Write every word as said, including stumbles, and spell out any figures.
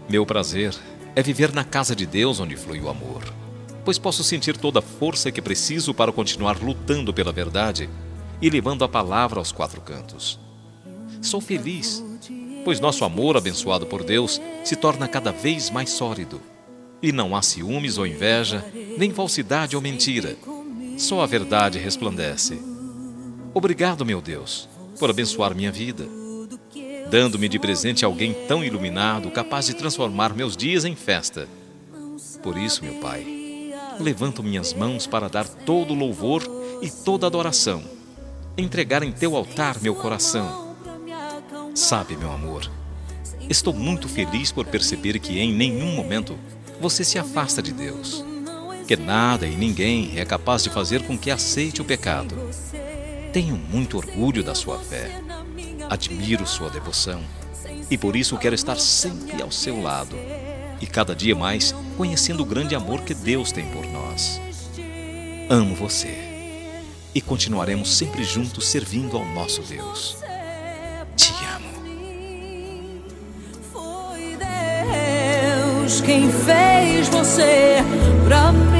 Meu prazer é viver na casa de Deus onde flui o amor, pois posso sentir toda a força que preciso para continuar lutando pela verdade e levando a palavra aos quatro cantos. Sou feliz, pois nosso amor abençoado por Deus se torna cada vez mais sólido. E não há ciúmes ou inveja, nem falsidade ou mentira. Só a verdade resplandece. Obrigado, meu Deus, por abençoar minha vida, dando-me de presente alguém tão iluminado, capaz de transformar meus dias em festa. Por isso, meu Pai, levanto minhas mãos para dar todo o louvor e toda a adoração, entregar em teu altar meu coração. Sabe, meu amor, estou muito feliz por perceber que em nenhum momento você se afasta de Deus, que nada e ninguém é capaz de fazer com que aceite o pecado. Tenho muito orgulho da sua fé, admiro sua devoção e por isso quero estar sempre ao seu lado e cada dia mais conhecendo o grande amor que Deus tem por nós. Amo você e continuaremos sempre juntos servindo ao nosso Deus. Te amo. Foi Deus quem fez você pra mim.